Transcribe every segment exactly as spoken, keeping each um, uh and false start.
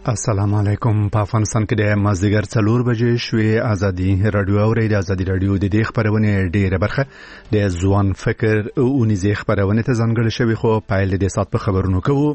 السلام علیکم. په افغانستان کې د مازدیګر څلور بجې شوې. ازادي رادیو اوري. د ازادي رادیو د دې خبرونه ډیره برخه د ځوان فکر او نيزي خبرونه ته ځانګړې شوی، خو پایل د سات په خبرونو کوو.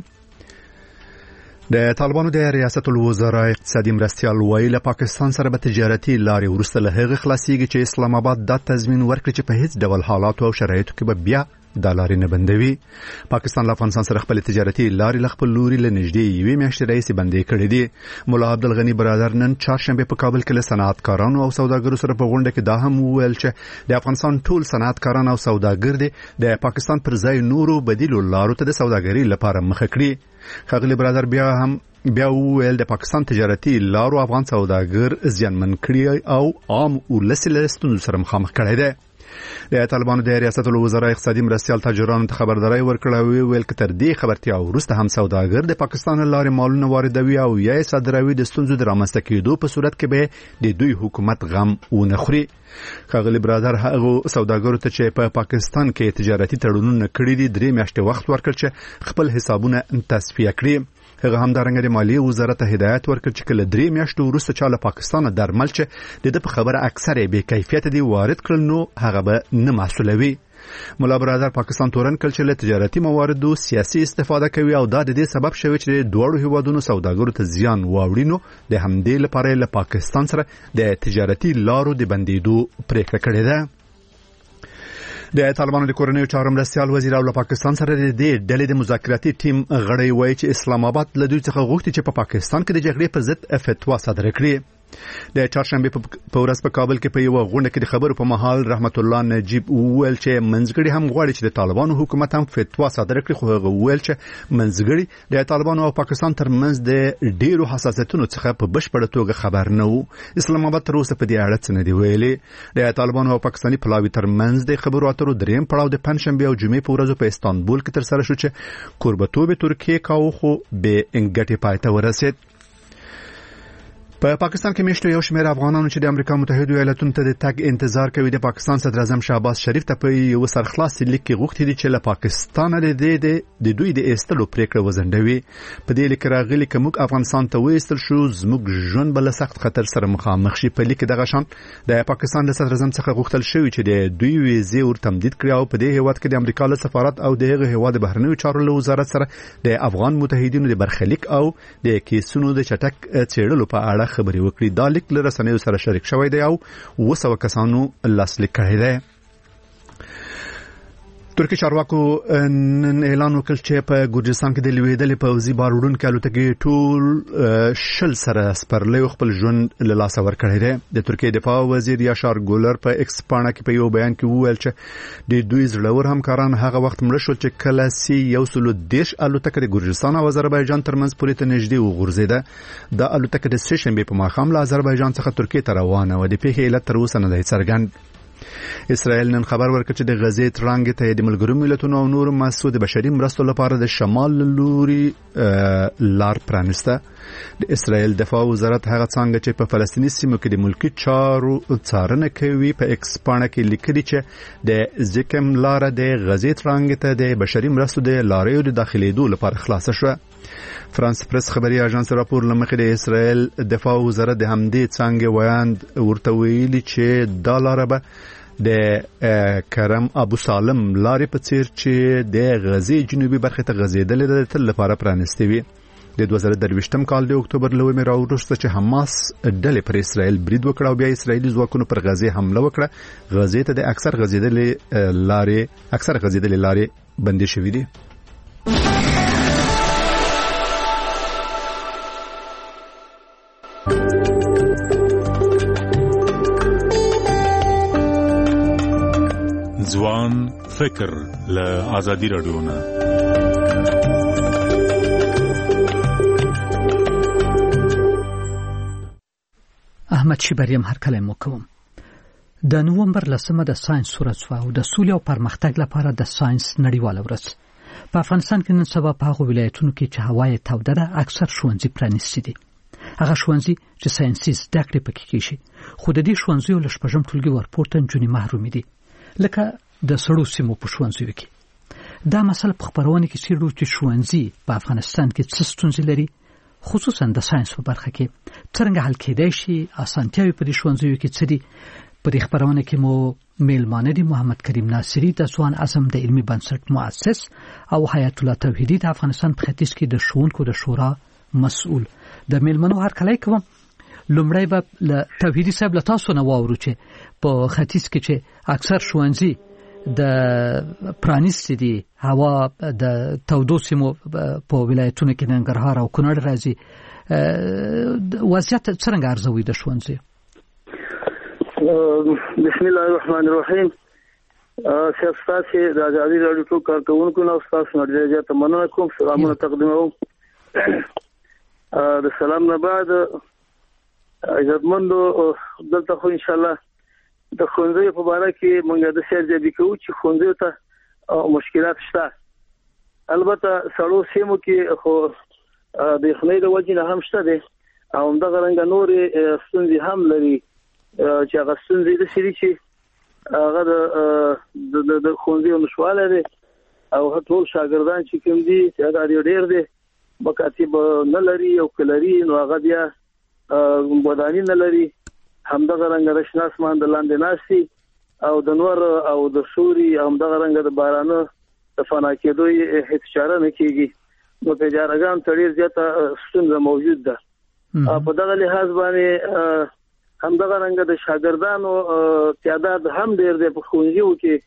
د طالبانو د ریاست الوزرا اقتصادي مرستيال ویل پاکستان سره به تجارتي لارې ورسته له هغه خلاصيږي چې اسلام آباد د تضمین ورکړي چې په هیڅ ډول حالات او شرایطو کې به بیا د لارې نه بندوي. پاکستان له افغانستان سره خپل تجارتي لارې له خپل لوري له نږدې یوې میاشتې راهیسې بندې کړې دي. مولا عبدالغني برادر نن چهارشنبه په کابل کې له صنعتکارانو او سوداګرو سره په غونډه کې دا هم وویل چې د افغانستان ټول صنعتکاران او سوداګر دي د پاکستان پر ځای نورو بدیلو لارو ته د سوداګرۍ لپاره مخه کړي. ښاغلي برادر بیا هم بیا وویل د پاکستان تجارتي لارو افغان سوداګر زیانمن کړي او عام ولس له ستونزو سره مخامخ کړي دي. د طالبانو د ریاست الوزرا اقتصادي مرستيال تاجرانو ته خبرداري ورکړه او ویل ک تر دې خبرتیا وروسته هم سوداګر د پاکستان لارې مالونه واردوي او یا صادروي د ستونزو د رامنځته کېدو په صورت کې به د دوی حکومت غم ونه خوري. ښاغلي برادر هغه سوداګرو ته چې په پاکستان کې تجارتي تړونونه کړي دي درې میاشتې وخت ورکړ چې خپل حسابونه تصفیه کړي. هغه هم د رنګ د مالیې وزارت ته هدایت ورکړ چې کله درې میاشتې وروسته چاله پاکستان درمل چې د په خبره اکثره به کیفیت دي وارد کړل نو هغه به نه مسولوي. مولا برادر پاکستان تورن کړ چې له تجارتي مواردو سیاسي استفاده کوي او دا د دې سبب شوی چې دوړو هیوادونو سوداګرو ته زیان واوړي. نو د همدې لپاره له پاکستان سره د تجارتي لارو د بندیدو پریکړه کړې ده. د طالبانو د کورنیو چارو مرستيال وزیر او له پاکستان سره د دې ډلې د مذاکراتي ټیم غړی وایي چې اسلام آباد له دوی څخه غوښتي چې په پا پاکستان کې د جګړې په ضد فتوا صادره کړي. د چهارشنبه په ورځ په کابل کې په یو غونډه کې د خبرو په مهال رحمت الله نجیب وویل چې منځګړي هم غواړي چې د طالبانو حکومت هم فتوا صادره کړي، خو هغه وویل چې منځګړي د طالبانو او پاکستان ترمنځ د ډیرو حساسیتونو څخه په بشپړه توګه خبر نه وو. اسلام آباد تر اوسه په دې اړه څه نه دی ویلي. د طالبانو او پاکستاني پلاوي ترمنځ د خبرو اترو دریم پړاو د پنځشنبه او جمعې په ورځو په استانبول کې تر سره شو چې کوربتوب ترکیه کاوه خو به انګټي پاتې ورسید. په پاکستان کې میشته یو شمېر افغانانو چې د امریکا متحده ایالاتونو ته د تګ انتظار کوي د پاکستان صدر اعظم شهباز شریف ته په یو سرخلاص لیک کې غوښتي دي چې له پاکستان د دې د دوی د ایستلو پریکړه وزندوي. په دې لیک راغلي چې موږ افغانستان ته وېستل شو زموږ ژوند بل سخت خطر سره مخامخ شي. په لیک دغه شان د پاکستان د صدر اعظم څخه غوښتل شوی چې د دوی ویزې ور تمدید کړي او په دې هیواد کې د امریکا له سفارت او دغه هیواد بهرنیو چارو له وزارت سره د افغان متحدینو د برخلیک او د کیسونو د چټک چېړلو په اړه خبري وکړي. دا لیک له رسنیو سره شریک شوی دی او وسو کسانو لاسلیک کړی دی. ترکی چارواکو نن اعلان وکړ چې په ګورجستان کې د لویدلې پوځي بارودونکو الوتکې ټول شل سره سپرلی خپل ژوند له لاسه ورکړی دی. د ترکیه دفاع وزیر یاشار ګولر په ایکس پاڼه کې په یو بیان کې وویل چې د دوی زړور همکاران هغه وخت مړه شول چې کله سی یو سل دیش الوتکه د ګورجستان او آذربایجان ترمنځ پورې ته نږدې وغورځیده. د الوتکه د سه شنبه په ماښام له آذربایجان څخه ترکیه ته روانه و. د پیښې علت تر اوسه نه دی څرګند. اسرائیل نن خبر ورکړ چې د غزې ترانګ ته د ملګرو ملتونو او نور مسعود بشري مرستو لپاره د شمال لوري لار پرانسته. د اسرائیل دفاع وزارت هغه څنګه چې په فلسطیني سیمو کې د ملکی چارو څارنه کوي په ایکس پاڼه کې لیکلي چې د ځکم لار د غزې ترانګ ته د بشري مرستو د لارې د داخليدو لپاره خلاصه شوه. فرانس پریس خبري اژانس راپور لمخې د اسرائیل دفاع وزارت د همدې څنګه ویاند ورته ویلي چې دا لار به د کرم ابو سالم لارې په څیر چې د غزې جنوبي برخه ته غزیدلې د تل لپاره پرانستې وي. د دوه زره درویشتم کال د اکتوبر لومړۍ مې راوړسته چې حماس ډلې پر اسرائیل برید وکړ او بیا اسرائیلي ځواکونو پر غزې حمله وکړه. غزې ته د اکثر غزیدلې لارې اکثر غزیدلې لارې بندي شوې دي. ځوان فکر له ازادي رادیو نه. احمد شیبریم هر کله مو کوم. د نومبر لسمه د ساينس ورځ او د سولې او پرمختګ لپاره د ساينس نړیواله ورځ. په افغانستان کې نن سبا په هغو ولایتونو کې چې هوا یې توده ده اکثر ښوونځي پرانیستي دي. هغه ښوونځي چې ساينسي زده کړې پکې کېږي، خو د دې ښوونځیو له شپږم ټولګي ورپورته نجونې محرومې دي، لکه د سړو سیمو په ښوونځیو کې. دا مسله په خبرونه کې څېړو چې ښوونځي په افغانستان کې څه ستونزې لري، خصوصا د ساينس په برخه کې څنګه حل کېدای شي اسانتیاوي په دې ښوونځیو کې څه دي. په دې خبرونه کې مو میلمانه دي محمد کریم ناصری د ځوان اعظم د علمي بنسټ مؤسس او حیات الله توحیدی د افغانستان په ختیځ کې د ښوونکو د شورا مسؤل. د میلمنو هرکلی کوم. لومړی به له توحیدی صاحب له تاسو نه واورو چې په ختیځ کې چې اکثر ښوونځي د پرانیستي دي، هوا د تودو سیمو په ولایتونو کې ننګرهار او کونړ راځي، وضعیت څنګه ارزوي د ښوونځي؟ بسم الله الرحمن الرحیم. سیاست د ازادي راډیو ټول کارکونکو نو تاسو نه ډېر زیات مننه کوم. سلامونه تقدیموم. د سلام نه بعد عزتمندو دلته خو ان شاء الله د ښوونځي په اړه کې موږ د سرجبي کوو چې ښوونځي ته مشکلات شته. البته سړو سیمو کې خو د خنۍ د وجې نه هم شته دي او همدغه رنګ نورې ستونزې هم لري چې هغه ستونزې د سړي چې هغه د د ښوونځي نشواله دي او ټول شاګردان چې کوم دي چې هغه ډېر دي مکاتب نه لري او کلري نو هغه بیا وداني نه لري. همدغه رنګ د شناس مان د لاندې ناشتي او د نور او د شوري او همدغه رنګ د بارانو د فنا کېدو هیڅ چاره نه کیږي. نو په جارګان تړي زیاته ستونزه موجود ده. په دغه لحاظ باندې همدغه رنګ د شاګردانو تعداد هم ډېر دی په ښوونځیو کې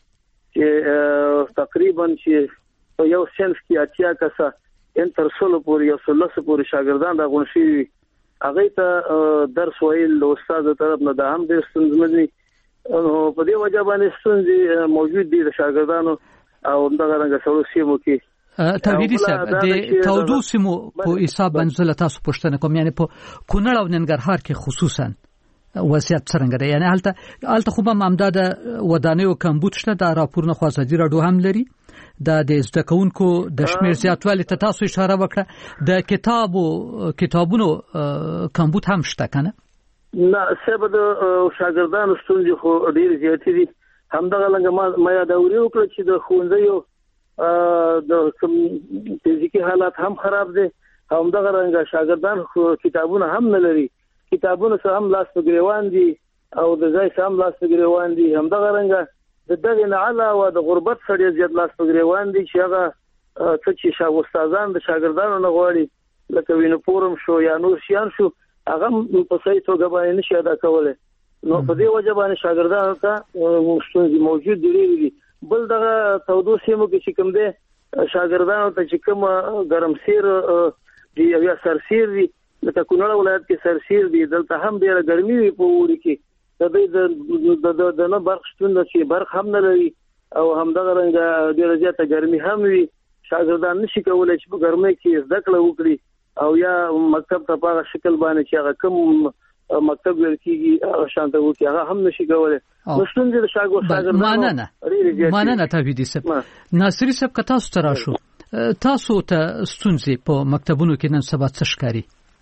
چې تقریبا چې یو صنف کې اتیا کسه انتر سولو پورې یو سلسله پورې شاګردان راغون شي هغه ته درس ویل له استاد طرف نه د هم ډېر ستونزمن دي. په دې وجه باندې ستونزې موجود دي د شاګردانو او همدغه رنګ سړو سیمو کې. توحیدی صاحب د تودو سیمو په حساب باندې تاسو پوښتنه کوم، یعنی په کونړ او ننګرهار کې خصوصا وضعیت څنګه دی؟ یعنی هلته هلته خو به امداد ودانیو کمبود شته. د راپورونه خو ازادي راډیو هم لري د د زده کوونکو د شمیر زیاتوالي ته تاسو اشاره وکړه. د کتابو کتابونو کمبود هم شته کنه؟ نه سبب د شاګردانو ستونزې خو ډېر زیاتې دي. همدغه لنګ ما یاد اوري وکړه چې د ښوونځیو د فزیکي حالات هم خراب دي. همدغه رنګ شاګردان خو کتابونه هم نه لري. کتابونه سره هم لاس په ګریوان دي او د ځای سره هم لاس په ګریوان دي. همدغه رنګ د دغه نه علاوه د غربت سره زیات لاس په ګریوان دي چې هغه څه چې شاو استادان د شاګردانو نه غواړي لکه وینفورم شو یا نور شیان شو هغه په صحیح توګه باندې نشي ادا کولای. نو په دې وجه باندې شاګردانو ته ستونزې موجود دي. بل دغه تودو سیمو کې چې کوم دي شاګردانو ته چې کوم ګرمسیر دی یا سرسیر دی لکه کونړ ولایت کې سرسیر دی، دلته هم ډیره ګرمي وي په وړي کې د دې د د نه برق شتون چې برق هم نه لري او همدغه رنګ ډیره زیاته ګرمي هم وي. شاګردان نشي کولای چې په ګرمۍ کې زده کړه وکړي او یا مکتب ته په شکل باندې چې هغه کوم مکتب ورکیږي شانته وکړي هغه هم نشي کولای. نو ستونزې د شاګردانو ماننه ماننه توحیدی صاحب ناصری صاحب که تاسو ته راشو تاسو ته ستونزې په مکتبونو کې نن سبا څه ښکاري؟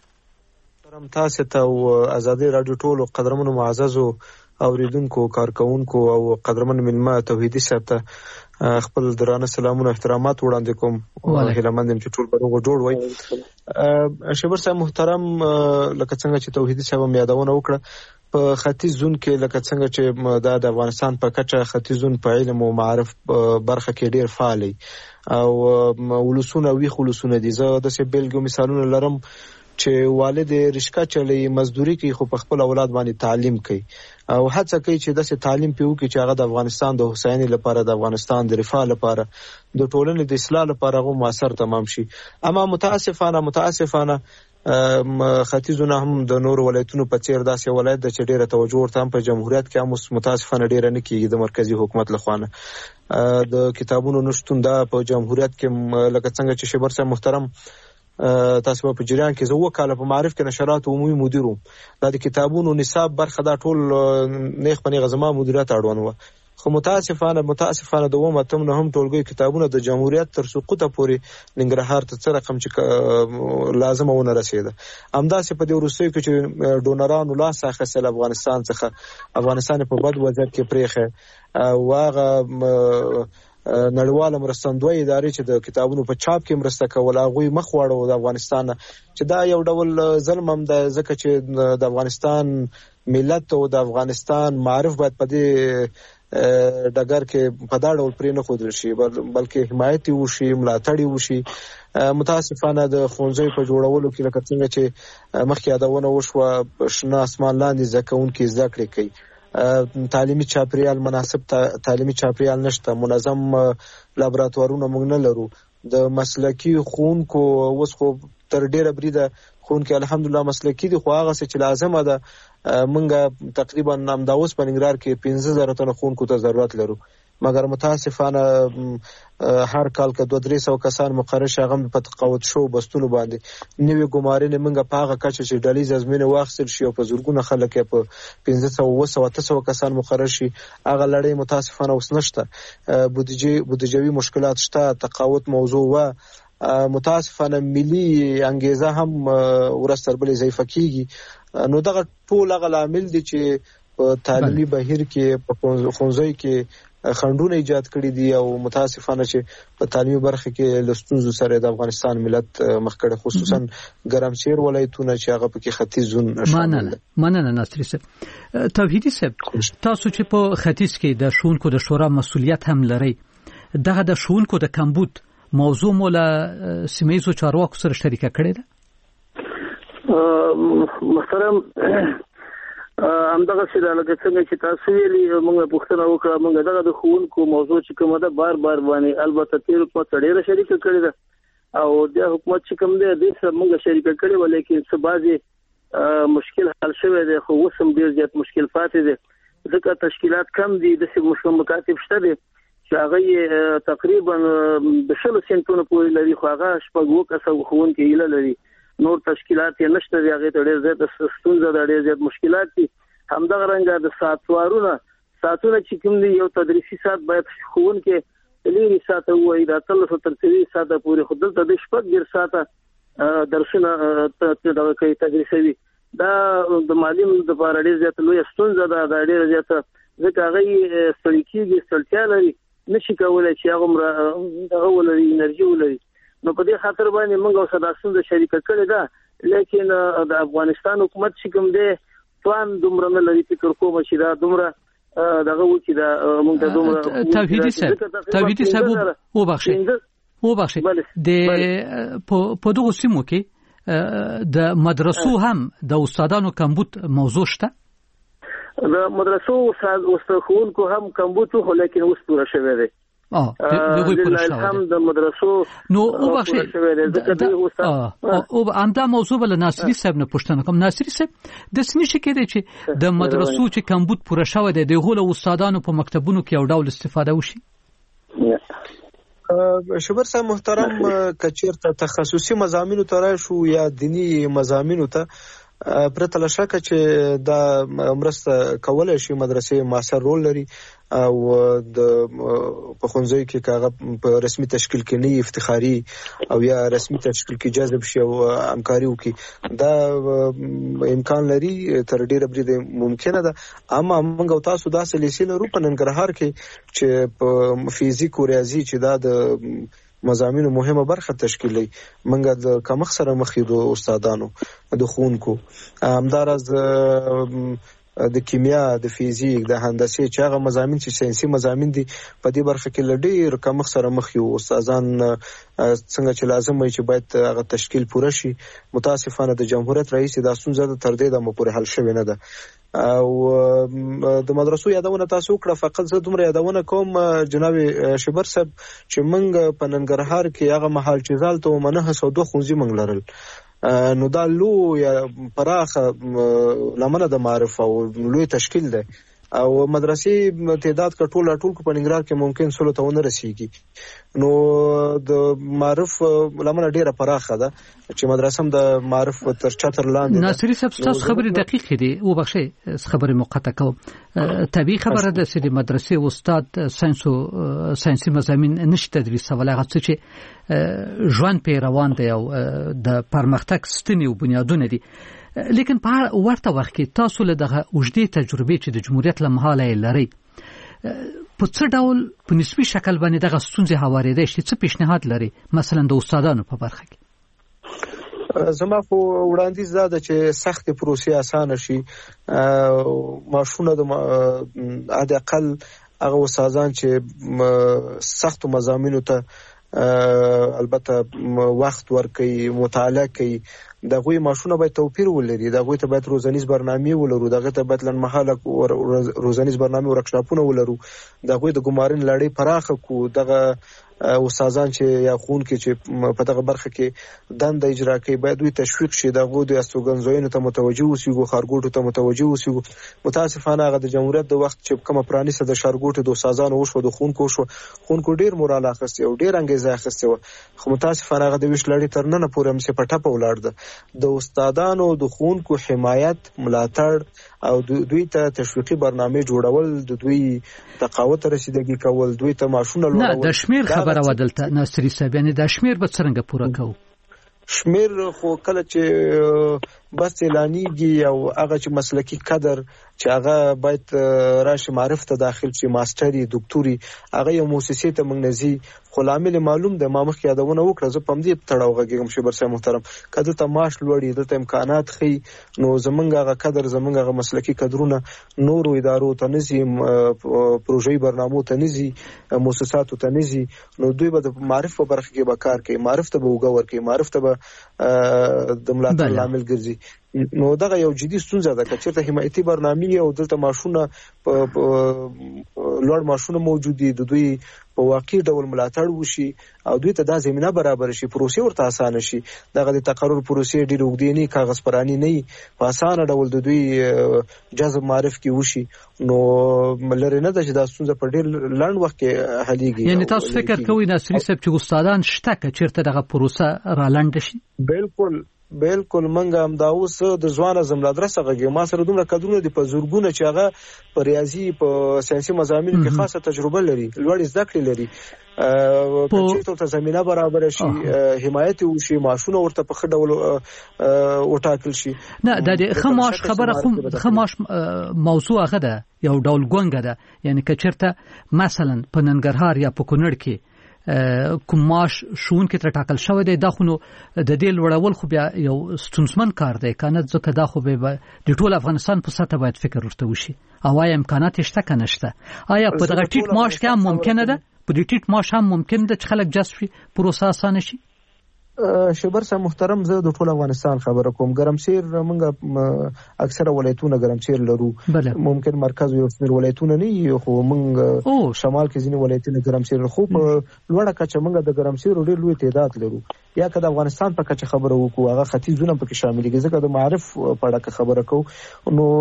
تاسو ته او ازادي راډیو ټولو قدرمنو معززو اوریدونکو کارکونکو او قدرمن ملما توحیدی صاحب ته خپل درانه سلامونه احترامات وړاندې کوم. هیله مندم چې ټول به جوړ وي. شبر صاحب محترم، لکه څنګه چې توحیدی صاحب مې یادونه وکړه په ختیځ زون کې لکه څنګه چې د افغانستان په کچه ختیځ زون په علم او معرف برخه کې ډیر فعال او ولسونه وی خلصونه دي. زه د څه بیلګو مثالونه لرم چې والد رشکا چلی مزدوري کوي خو په خپل اولاد باندې تعلیم کوي او هڅه کوي چې داسې تعلیم پیو کې چې هغه د افغانستان د حسیني لپاره د افغانستان د رفاه لپاره د ټولنې د اصلاح لپاره غو موثر تمام شي. اما متاسفانه متاسفانه ختیځونه هم د نور ولایتونو په څیر داسې ولایت د چډیره توجه ورته په جمهوریت کې هم متاسفانه ډیره نه کیږي د مرکزی حکومت لخوا د کتابونو نشټون دا په جمهوریت کې لکه څنګه چې شبر صاحب محترم تاسو په جریان کې زه وکاله په معرف کې نشرات عمومي مدیر وم. دا د کتابونو نصاب برخه دا ټول نیخ په نیغه زما مدیریت اړوند و خو متاسفانه متاسفانه د ومه تم نه هم ټولګي کتابونه د جمهوریت تر سقوطه پورې ننګرهار ته څه رقم چې لازم ونه رسیده. همداسې په دې وروستیو کې چې ډونرانو لاس اخیستل افغانستان څخه افغانستان په بد وضعیت کې پریخه او هغه نړیواله مرستندوی ادارې چې د کتابونو په چاپ کې مرسته کول هغه مخ واړو د افغانستان چې دا یو ډول ظلم هم د ځکه چې د افغانستان ملت او د افغانستان معرف باید په دې ډګر کې په دا ډول پرې نه ښودل شي بلکې حمایت وشي ملاتړ وشي. متاسفانه د ښوونځیو په جوړولو کې لکه څنګه چې مخکې یادونه وشوه شنه اسمان لاندې زده کوونکي زده کړې کوي تعلیمي چاپریال مناسب تعلیمي چاپریال نشته منظم لابراتوارونه موږ نه لرو د مسلکي ښوونکو اوس خو تر ډیره بریده ښوونکي الحمدلله مسلکي دي خو هغه څه چې لازمه ده موږ تقریبا همدا اوس په ننګرهار کې پنځه زره تنه ښوونکو ته ضرورت لرو مګر متاسفانه هر کال کې دوه درې سوه کسان مقرر شي هغه په تقاعد شو بستونو باندې نوې ګمارنې موږ په هغه کچه چې ډلیز ازمینه واخیستل شي او په زرګونه خلک یې په پنځه سوه اووه سوه اته سوه کسان مقرر شي هغه لړۍ متاسفانه اوس نشته بودیجې بودیجوي مشکلات شته تقاعد موضوع و متاسفانه ملي انګیزه هم ورځ تر بلې ضعیفه کیږي نو دغه ټول هغه لامل دي چې په تعلیمي بهیر کې په ښوونځیو کې خنډونه ایجاد کړي دي او متاسفانه چې په تعلیمي برخه کې له ستونزو سره د افغانستان ملت مخ کړي خصوصا ګرمسیر ولایتونه چې هغه پکې ختیځ زون مننه مننه ناصری صاحب توحیدی صاحب تاسو چې په ختیځ کې د ښوونکو د شورا مسؤلیت هم لري دغه د ښوونکو د کمبود موضوع مولا سیمایي چارواکو سره شریکه کړې ده محترم همدغه څه د لکه څنګه چې تاسو ویلي موږ پوښتنه وکړه موږ دغه د ښوونکو موضوع چې کومه ده بار بار باندې البته تیر حکومت ډېره شریکه کړې ده او د حکومت چې کوم دی د سره موږ شریکه کړې ولیکن څه بعضي مشکل حل شوی دی خو اوس هم ډېر زیات مشکل پاتې دی ځکه تشکیلات کم دي د څه مشکل مکاتب شته دي چې هغه تقریبا د شلو سنټونو پورې لري خو هغه شپږ اووه کسه ښوونکي هیله لري نور تشکیلات یې نشته دی هغه ته ډېر زیات ستونزه ده ډېر زیات مشکلات دي همدغه رنګه د ساعتوارونه ساعتونه چې کوم دي یو تدریسي ساعت باید ښوونکي لري ساعت وایي دا اتلس تر څلوېښت ساعته پورې خو دلته د شپږ ډېر ساعته درسونه دغه کوي تدریسوي دا د معلم دپاره ډېر زیاته لویه ستونزه ده دا ډېره زیاته ځکه هغه یې ستړي کېږي ستړتیا لري نشي کولی چې هغه دغه ولري انرژي ولري نو په دې خاطر باندې موږ او صدا ستونزه شریکه کړې ده لیکن د افغانستان حکومت چې کوم دی توان دومره نه لري فکر کوم چې دا دومره دغه و چې دا موږ ته دومره توحیدی صاحب توحیدی صاحب وبخښئ وبخښئ د په دغه سیمو کې د مدرسو هم د استادانو کمبود موضوع شته د مدرسو استاد ښوونکو هم کمبود خو لیکن اوس پوره شوی دی اه دغه پوره شوی هم د مدرسو نو وبخښئ او همدا موضوع بل ناصری صاحب نه پوښتنه کوم ناصری صاحب د سنشي کې دی چې د مدرسو چې کمبود پوره شوی دی د غول استادانو په مکتبونو کې یو ډول استفاده وشي شبر صاحب محترم کچیرته تخصصي مضامینو ته راشو یا دینی مضامینو ته پرته له شکه چې دا مرسته کولای شي مدرسې مؤثر رول لري او د په ښوونځیو کې کاغه په رسمي تشکیل کې نه افتخاري او یا رسمي تشکیل کې جذب شي او همکاري وکړي دا امکان لري تر ډیره بریده ممکنه ده اما موږ او تاسو داسې لیسې لرو په ننګرهار کې چې په فزیک او ریاضي چې دا د مضامینو مهمه برخه تشکیلي منګه د کمخ سره مخې د استادانو د ښوونکو همدارز د کیمیا د فزیک د هندسي چې هغه مضامین چې ساينسي مضامین دي په دې برخه کې لډیر کمخ سره مخ یو استادان څنګه چې لازم وي چې باید هغه تشکیل پوره شي متاسفانه د جمهوریت رئیس د اسونزه تر دې د مپورې حل شوی نه ده او د مدرسو یادونه تاسو کړه فقط زه دومره یادونه کوم جناب شبر صاحب چې موږ په ننګرهار کې هغه محل چې زالته ومنه سو دوه خونځي موږ لرل نو دا لو یا پراخه لمنه د معرفت او لوی تشکیل ده او مدرسې تعداد کټول ټول په ننګرهار کې ممکن سلو ته ونه رسیږي نو د معرف لمنه ډیره پراخه ده چې مدرسې هم د معرف تر چتر لاندې ناصری صاحب تاسو خبرې دقیق دي او بخښه خبرې مقطع کوم طبيعي خبره ده چې مدرسې استاد ساينس او ساينسي مضامین نشته تدریسول هغه چې ژوند په روان دی او د پرمختګ ستنې او بنیادونه دي لیکن په ورته وخت کې تاسو له دغه وجدي تجربه چې د جمهوریت لمحاله لري په څه ډول په نسبي شکل باندې دغه ستونزې هوارېدای شي؟ څه پیشنهاد لري مثلا د استادانو په برخه کې؟ زما خو وړاندیز دا ده چې سخت پروسې اسانه شي. ماشونه د حد اقل هغه استادان چې سخت مضامینو ته البته وخت ورکوي، مطالعه کوي، دغه ماشونه باید توپیر ولري، دغه ته باید روزانیز برنامه ولرو، دغه ته باید لنمحاله روزانیز برنامه ورکشاپونه ولرو، دغه د ګمارن لړۍ پراخه کو، دغه استادان چې یا خون کې چې په دغه برخه کې دند اجرا کوي باید دوی تشویق شي، دغه د استوګنځوینو ته متوجه اوسېږو، خارګوټو ته متوجه اوسېږو. متاسفانه هغه د جمهوریت د وخت چې کومه پرانیسته د شارګوټو د استادانو وشو، د خونکو وشو، خونکو ډیر مورال اخیستی او ډیر انګیزه اخیستی و، خو متاسفانه هغه د ویش لړۍ تر نن پورې هم په ټپه ولاړ ده. د استادانو د خونکو حمایت، ملاتړ او دوی ته تشویقي برنامه جوړول، د دوی تقاوت رسیدګي کول، دوی ته ماشونه لورول. نه د شمیر خبره ودلته ناصری صاحب، یعنی د شمیر به څنګه پوره کوو؟ شمیر خو کله چې بس اعلانیږي او هغه چې مسلکی قدر چې هغه باید راشي معرف ته داخل شي، ماستری، دکتوري، هغه یو مؤسسې ته موږ نزي، خو لامل معلوم ده. ما مخکې یادونه وکړه، زه پم دې تړاو غږیږم چې برسه محترم کده ته معاش لوړي، دلته امکانات خي، نو زمونږ هغه قدر، زمونږ هغه مسلکی قدرونه نورو ادارو ته نزي، پروژې برنامو ته نزي، مؤسساتو ته نزي، نو دوی به د معرف په برخه کې به کار کوي، معرف ته به وګور کوي، معرف ته به د ملاتړ لامل ګرځي. نو دغه یو جدي ستونزه ده چې چیرته حمایتي برنامه او دلته ماشونه لوړ ماشونه موجود دي، د دوی په واقعي ډول ملاتړ وشي او دوی ته دا زمينه برابر شي، پروسې ورته اسانه شي. دغه د تقرر پروسې ډېر وګړي نه، کاغذ پرانی نه، په اسانه ډول د دوی جذب معرف کې وشي. نو ملره نه ده چې دا ستونزه په ډېر لنډ وخت کې حلېږي. یعنی تاسو فکر کوئ ناصری صاحب چې استادان شته که چیرته دغه پروسه را لنډ شي؟ بالکل بالکل منګه هم دا اوس د ځوان زملا درسه غږی ما سره دومره کډونه دي په زورګونه چې هغه په ریاضي، په ساينسي مضامینو کې خاصه تجربه لري، لوړ زده کړې لري، چې ته زمينه برابر شي، حمایت وشي، ماشونه ورته په خډول وټاکل شي. نه د خماش خبره خو خماش موضوع هغه ده، یو ډول ګونګه ده، یعنی که چیرته مثلا په ننګرهار یا په کونړ کې کوم معاش شون کې تر ټاکل شوی دی، دا خو نو د دې لوړول خو بیا یو ستونزمن کار دی، کنه ځکه دا خو به د ټول افغانستان په سطح باید فکر ورته وشي. او آیا امکانات شته کنه شته؟ آیا په دغه ټیټ معاش کې هم ممکنه ده، په دې ټیټ معاش هم ممکن ده چې خلک جذب شي، پروسه اسانه شي؟ شبر صاحب محترم، زه د ټول افغانستان خبره کوم. ګرمسیر موږ اکثره ولایتونه ګرمسیر لرو، ممکن مرکز یو څیر ولایتونه نه، خو موږ شمال کې ځینې ولایتونه ګرمسیر، خو په لوړه کچه موږ د ګرمسیر ډېر لوی تعداد لرو. یا که د افغانستان په کچه خبره وکړو، هغه ختیځونه پکې شامل دي، ځکه د معرف په اړه خبره کوو. نو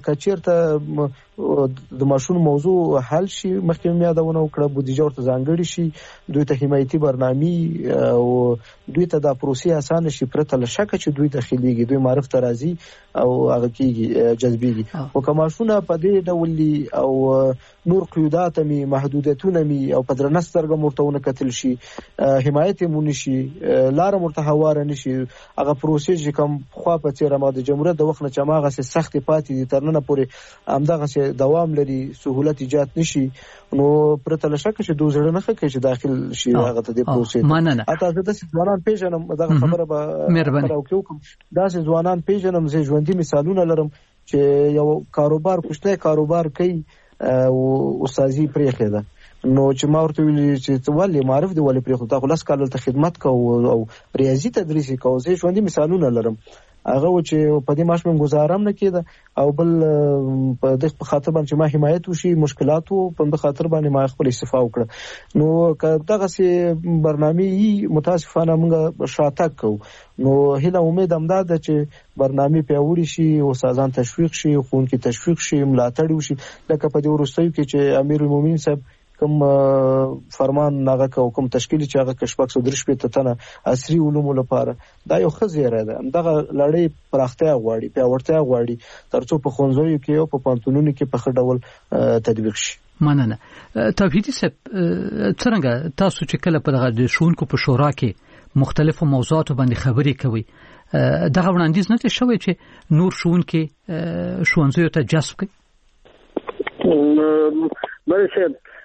کچیرته د ماشون موضوع حل شي، مخکې مې یادونه وکړه، بودیجه ورته ځانګړي شي، دوی ته حمایتي برنامه او دوی ته دا پروسې اسانه شي، پرته له شکه چې دوی داخليږي، دوی معرف ته راځي او هغه کېږي جذبيږي. او کماشونه په دې ډول او نور قیودات می، محدودیتونه می او په درنه سترګه مرتونه کتل شي، حمایت مونږ شي، لار مرته هواره نشي. هغه پروسې چې کوم خو په تیر ما د جمهوریت د وخت نه چماغه سي سخت پاتې دي، ترنه پورې همدغه سي دوام لري، سہولت ایجاد نشي. نو پرته له شکه چې دوه زړه نه خکې چې داخل شي هغه ته د پروسې. مننه. اته د ځوانان پیژنم، دغه خبره به مهرباني وکړم. دا ځوانان پیژنم، زه ژوندۍ مثالونه لرم چې یو کاروبار کوشته کاروبار کوي او استادي پرېخه ده. نو چې ما ورته ویل چې ولې معرف دی، ولې پرېخو، تا خلاص کال ته خدمت کوو او ریاضي تدریس کوو. زه ژوندۍ مثالونه لرم. هغه چې په دې ماش من گزارم نه کېده، او بل په دغه خاطر باندې ما حمایت وشي، مشکلاتو په دغه خاطر باندې ما خپل استفاده وکړه. نو که دغه سي برنامه متاسفانه موږ شاتګ کوو. نو هله امید هم ده چې برنامه پیاوړي شي، او استادان تشویق شي، خونکي تشویق شي، ملاتړ وشي، لکه په دې ورستیو کې چې امیر المؤمنین صاحب کوم فرمان ناغه کوم تشکیل چې هغه کشپک سودرش په تنه عصري علوم لپاره دا یو خزیره ده. دغه لړۍ پراختیا غواړي، پیاوړتیا غواړي، ترڅو په خونځوي کې او په پانتونونو کې په خډول تطبیق شي. مننه. توحیدی صاحب، څنګه تاسو چې کله په دغه شونکو په شورا کې مختلفو موضوعاتو باندې خبرې کوي، دغه وړاندیز نه شوی چې نور شونکي شونځوي ته جذب کړي؟ بله صاحب،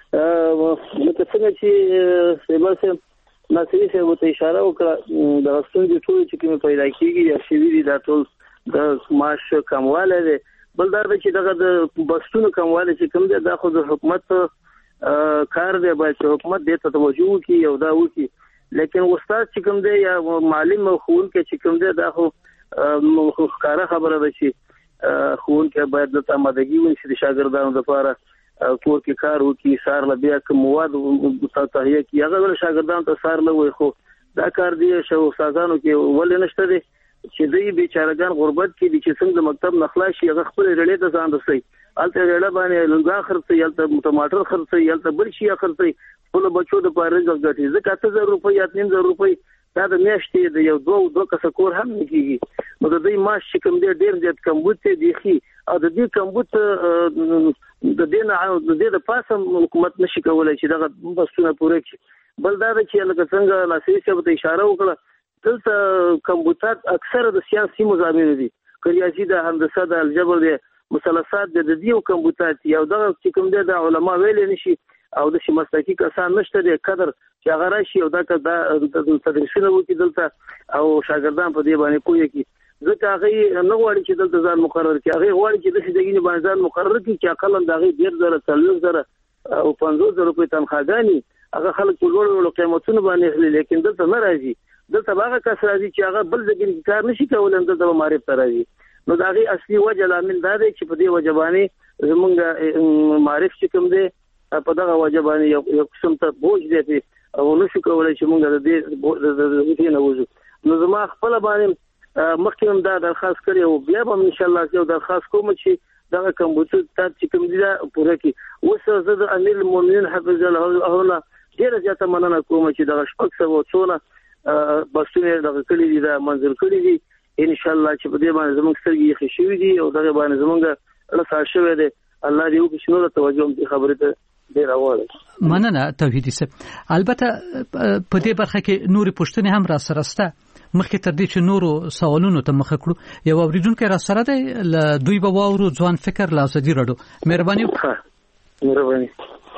لکه څنګه چې سیباسه ناصری صاحب ته اشاره وکړه د ستونزې ټول چې کوم پیدا کیږي یا شوی دي دا ټول د معاش کمواله دي بل دا چې دغه د بستونو کمواله چې کوم دي دا خو د حکومت کار دی باید حکومت دې ته توجه وکړي او دا وکړي لیکن استاد چې کوم دی یا معلم او ښوونکی چې کوم دی دا خو ښکاره خبره ده چې ښوونکی باید د آمادګي ونشي د شاګردانو لپاره کور کې کار وکړي سار له بیا کوم مواد تهیه کړي هغه ول شاګردانو ته سار له وي خو دا کار دی شو استادانو کې ولې نشته دي چې دوی بیچارهګان غربت کې دي چې څنګه مکتب نخلاشي هغه خپل رړې ته ځان رسي الته رړه باندې لنګا خرڅي الته ټماټر خرڅي الته بل شي خرڅي خپل بچو د پاره ځګټي ځکه اته زره روپۍ یا نیم زره روپۍ دا د میاشتې د یو دوه دوه کس کور هم نه کیږي نو د دې معاش چې کوم دی ډیر زیات کمبوت دی خي او د دې کمبوت د دې نه د دې د پاسه حکومت نشي کولای چې دغه بسونه پوره کړي بل دا چې لکه څنګه ناصری صاحب ته اشاره وکړه دلته کمبوتات اکثر د سیاسي مضامین دي ریاضي د هندسه د الجبر د مثلثات د دې کمبوتات یو دغه چې کوم دی د علما ویل نشي او د مسلکي کسان نشته د قدر چې هغه راشي او دا د تدریسونه وکړي دلته او شاګردان په دې باندې کوی کی ځکه هغه نه غواړي چې دلته ځان مقرر کړي هغه غواړي چې د دې باندې ځان مقرر کړي چې اقل د هغه ډیر زره څلور زره او پنځوس زره روپۍ تنخواهګانی هغه خلک په لوړ لوړ قیمتونو باندې اخلي لیکن دلته نه راځي دلته هغه کس راځي چې هغه بل ځای کار نشي کولای دلته معرفت راځي نو دا هغه اصلي وجه لامل دا دی چې په دې وجه باندې زمونږ معرفت چې کوم دی په دغه واجبانه یو قسم ته بوج دی او نشو کولای چې موږ د دې د دې نه وځو نو زما خپل باندې مخکې دا درخواست کړی او بیا به ان شاء الله یو درخواست کوم چې دغه کمپیوټر ته چې کوم دي پوره کی اوس زه د امیر المؤمنین حفظ الله ډیر زیاته مننه کوم چې دغه شپږ سوه څونه بسونه دغه کړی دي دا منظور کړی دي ان شاء الله چې په دې باندې زموږ سترګې یې خشوي دي او دغه باندې زموږ رسا شوی دی الله دې وکړي چې نور توجه دې خبره ته ډیر اواله مننه توحیدی صاحب البته په دې برخه کې نوري پوښتنې هم را سره سته مخکې تر دې چې نورو سوالونو ته مخ کړو یو اوریدونکو را سره دی ل دوی به واورو ځوان فکر لا ازادي راډیو مهرباني مهرباني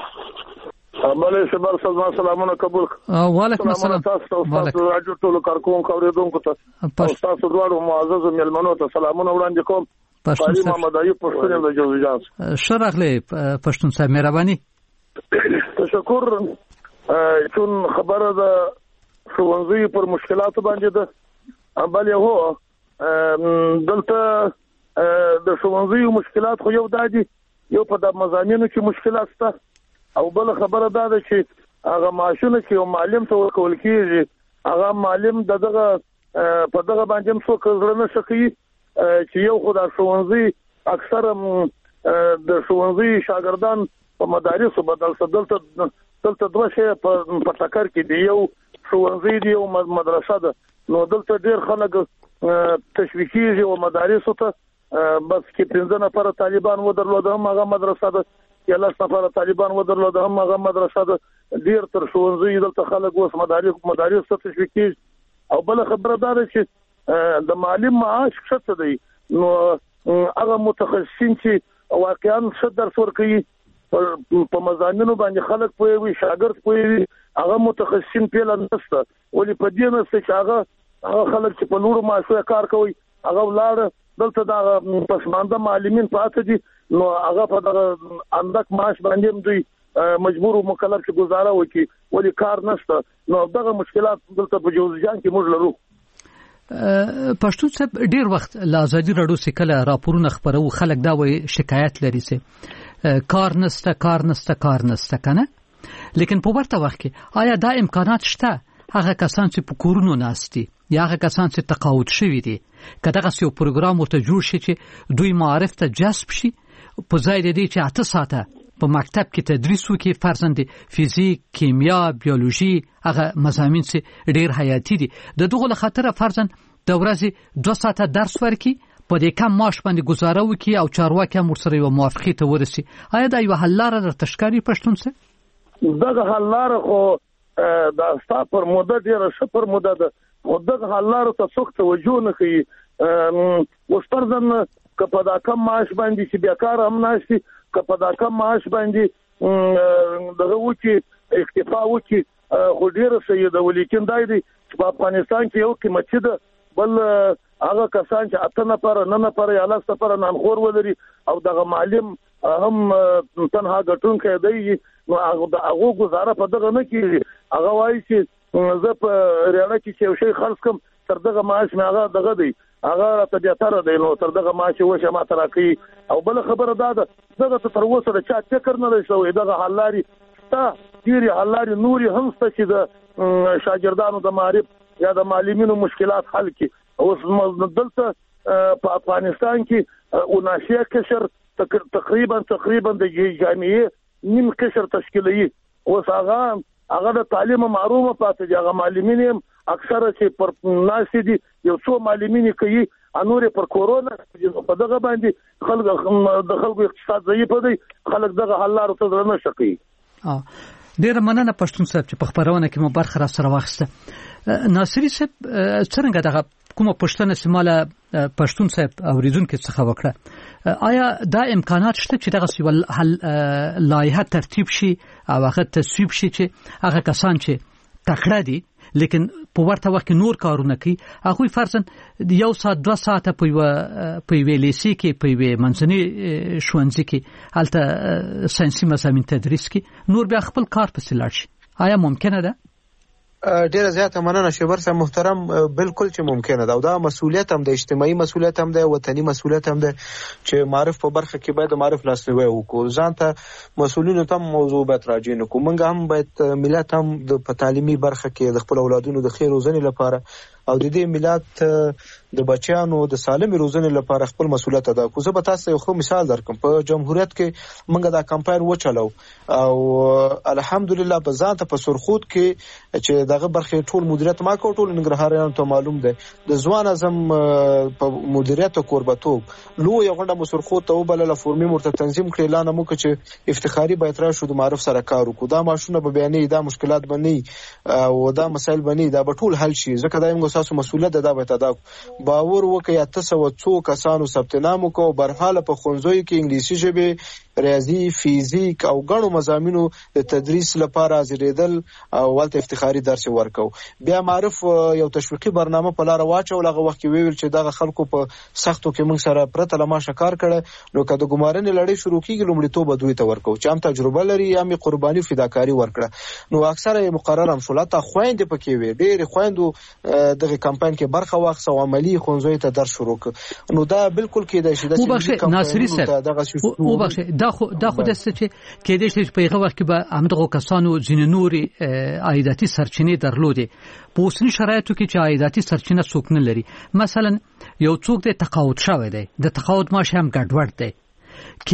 امله شبر سلام سلامونه قبول وعلیکم السلام تاسو راډیو ټولو کارکون کوریدونکو ته تاسو دوه معزز ملمنو ته سلامونه وړاندې کوم پښتون محمد ایوب پښتون د جوزجان شرغله پښتون صاحب مهرباني تشکر چون خبره ده ښوونځي پر مشکلاتو باندې ده بل یو دلته د ښوونځي مشکلات خو یو دادي یو په د مضامینو کې مشکلات شته او بل خبره ده چې هغه معاشونه چې یو معلم ته ورکول کیږي هغه معلم دغه په دغه باندې څو کړنه شکی چې یو خدای ښوونځي اکثر د ښوونځي شاګردان په مدارسو بدل دلته دلته دوه شی په ټکر کې دی یو ښوونځي دی او مدرسه ده نو دلته ډیر خلک تشویقي او مدارسو ته بس کې پنځه نفر طالبان ودرلود هم هغه مدرسه ده یا لس نفر طالبان ودرلود هم هغه مدرسه ده ډیر تر ښوونځي دلته خلک اوس مدارس مدارس ته تشویقي او بل خبره ده چې د معلم معاش څه دی نو هغه متخصصین چې واقعا څه درس ورکوي په مضامینو باندې خلک پوي شاګرد پوي هغه متخصصین پیل نشته ولې په دې نسته چې هغه هغه خلک چې په لوړ معاش کار کوي هغه ولاره دلته دا پسمانده معلمین پاتې دي نو هغه په دغه اندک معاش باندې دوی مجبور او مکلف چې گزاره وکړي ولې کار نشته نو دغه مشکلات دلته په جوزجان کې موږ لرو پښتون صاحب ډیر وخت لا ازادي راډیو سکله راپورونه خبرو خلک دا وایي شکایت لري سه کار نسته کار نسته کار نسته کنه لیکن په ورته وخت کې آیا دا امکانات شته هغه کسان چې په کورونو ناستي یا هغه کسان چې تقاعد شوي دي کله یو پروګرام ورته جوړ شي چې دوی معارف ته جذب شي په ځای د دې چې اته ساعته په مکتب کې تدریس وکړي فرضاً فزیک کیمیا بیولوژي هغه مضامین چې ډیر حیاتي دي د دغه لخاطر فرضاً د ورځې دوه ساعته درس ورکړي په دې کم معاش باندې گزاره وکړي او چارواکي هم ورسره یو موافقه ته ورسي آیا دا یو حل لاره در تشکاری پښتون څه دغه حل لاره خو د استا پر موده ډیره ښه پر موده ده او دغه حل لاره ته څوک توجه نه کوي اوس فرضاً که په دا کم معاش باندې چې بیکار هم ناشتي که په دا کم معاش باندې دغه وکی اکتفا وکی خو ډیر سید ولیکن دای دی په افغانستان کې یو قیمتي ده بل هغه کسان چې اته نفر نه نفر یا لاس نفر نانخور ولري او دغه معلم هم تنها ګټونکی دی نو هغه گزاره په دغه نه کیږي هغه وایي چې زه په ریاضه کې یو شی خرڅ کوم تر دغه معاش مې هغه دغه دی هغه ته بیا تر دی نو تر دغه معاش وشه ما تر کوي او بل خبره دا ده دغه تر اوسه د چا فکر نه دی شوی دغه حلاري تا ډیری حلاري نوري هم ست چې د شاګردانو د معرف یا د معلمینو مشکلات حل کی اوس دلته په افغانستان کې اوناشیا کشر تقریبا تقریبا د جامعې نیم کشر تشکیلي اوس هغه هغه د تعلیم معرومه پاتې دي هغه معلمین اکثره چې پر ناس دي یو څو معلمین کوي انور پر کورونا په دغه باندې خلک د خلکو اقتصاد ضعیف دی خلک دغه حل لارو ته نه شقي اه ډیر مننه پښتون صاحب چې په خبرونه کې مو برخه را سره واخسته ناصری صاحب څنګه دغه کومه پښتنه سیماله پښتون صاحب اوریدونکو څخه وکړه آیا دا امکانات شته چې دغه سیول حل لایحه ترتیب شي او هغه تصویب شي چې هغه کسان چې تکړه دي لیکن په ورته وخت کې نور کارونه کوي هغه فرضاً یو ساعت دوه ساعته په په ویلیسي کې په منځني شوونځي کې البته ساينسي مضامین تدریس کې نور بیا خپل کار پسې لاړ شي آیا ممکنه ده ډیره زیاته مننه شیبر صاحب محترم بالکل چې ممکنه ده او دا مسؤلیت هم د اجتماعي مسؤلیت هم ده وطني مسؤلیت هم ده چې معرف په برخه کې باید معرف لاسنیوي وکړو ځان ته مسؤلینو ته موضوع به تراجع نه کوم موږ هم باید ملت هم د تعلیمي برخه کې د خپل اولادونو د خیر روزنې لپاره او د دې ملت د بچیانو د سالم روزنې لپاره خپل مسؤلیت ادا کوو زه به تاسو یو خو مثال درکم په جمهوریت کې موږ دا کمپاین وچلو او الحمدلله په ځان ته په سرخود کې چې دغه برخه ټول مدیریت ما کو ټول نګرهاریانو ته معلوم ده د ځوان اعظم په مدیریت او قربتوب لو یو غونډه مسرخود ته وبلله فورمي مرته تنظیم کړي اعلان مو چې افتخاري به تر شو د معرف سره کار وکړو دا ماشونه به بیانې دا مشکلات بنئ او دا مسایل بنئ دا به ټول حل شي ځکه دا موږ تاسو مسؤلیت ده به ادا باور وکړئ تاسو څو کسانو ثبت نام وکړو برحاله په خونځوي کې انګلیسي ژبه ریاضي فیزیک او غنو مضامینو د تدریس لپاره زیریدل او ولته افتخاري درس ورکو بیا معرف یو تشویقي برنامه په لار واچو لغه وخت ویل چې دغه خلکو په سختو کې موږ سره پرته لما شکار کړي نو کده ګمارنې لړۍ شروع کیږي لومړیتوب دوی ته ورکو چې هم تجربه لري یا می قرباني فداکاری ورکړه نو اکثره مقرر هم شولاته خويند پکې وي ډېر خويندو دغه کمپاین کې برخه واخص او عملی خونځوي ته در شروع نو دا بالکل کې د شیدت ناصری صاحب او بخښه دا خو دا خو د څه چې کې د شي په هغه وخت کې به همدغه کسانو ځین نوري عایداتي سرچینې درلودي په اوسنی شرایطو کې چې عایداتي سرچینه څوک نه لري مثلا یو څوک د تقاعد شوی دی د تقاعد معاش هم ګډوډ دی کې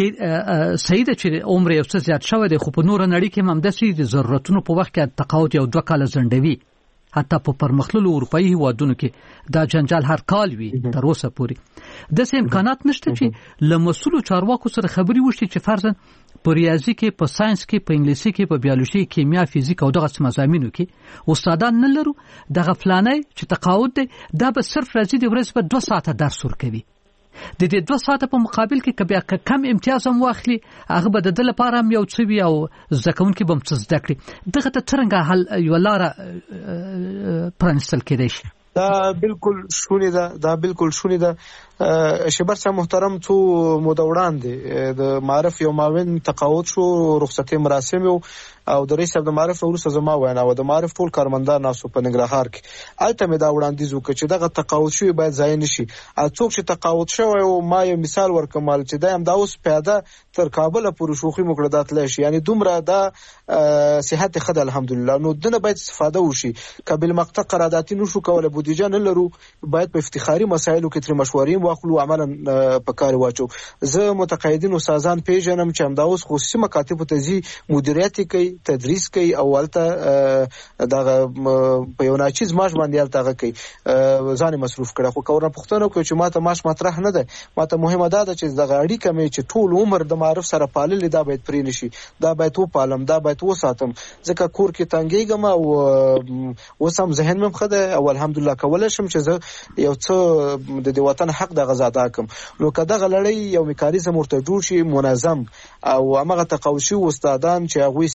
سید چې عمر یو څه زیات شوی دی خو په نور نړۍ کې هم د سې ضرورتونو په وخت کې تقاعد یو دوه کال ځنډوي حتی په پرمختللو اروپאי هیوادونو کې دا جنجال هر کال وي تر اوسه پورې د سې امکانات نشته چې لمسولو چارواکو سره خبري وشي چې فرضاً په ریاضي کې په ساينس کې په انګلیسي کې په بیولوژي کیمیا فزیک او دغه مضامینو کې استادان نه لرو دغه فلانه چې تقاعد دی دا به صرف راځي د ورځې په دوه ساعته درس ورکوي د دې دوه ساعته په مقابل کې کبه کم امتیاز هم واخلي هغه به د دل لپاره هم یو څه وي او ځکهون کې بم څه زده کړي دغه ته څنګه حل یو لار پرانستل کېدای شي دا بالکل شونې ده دا بالکل شونې ده شبر صاحب محترم څو موده وړاندې د معرف یو معاون تقاعد شو رخصتي مراسم او د رئیس د معرف ورسره زما وینا او د معرف ټول کارمندان ناسو په ننګرهار کې الته مې دا وړاندیز وکړ چې دغه تقاعد شوی باید ځای نشي څوک چې تقاعد شوی او ما یو مثال ورکمال چې دا هم دا اوس پیاده تر کابل پورې شوخي مقررات لشي یعنی دومره دا صحت خد الحمدلله نو دنه باید استفاده وشي قبل مقطع قراردادي نشو کوله بودیجه نه لرو باید په افتخاري مسایلو کې تر مشورې واخلو عملا په کار واچو زه متقاعدین او سازان پیژنم چې هم دا اوس خصوصي مکاتب ته زی مدیریت کوي تدریس کوي او ولته دغه په یو ناچیز ماش باندې الته کوي ځان مصروف کړه خو کورن پښتنو کوي چې ماته ماش مطرح نه ده ماته مهمه ده چې دغه اړیکه مې چې ټول عمر د معرف سره پالل دا باید پرې نشي دا باید و پالم دا باید و ساتم ځکه کور کې تنګېږم او وسم ذهن مې خده او الحمدلله کولای شم چې زه یو څه د وطن حق د غزادا کوم نو کده غلړی یو میکانیزم ورته جوړ شي منظم او هغه تقاوشي استادان چې هغه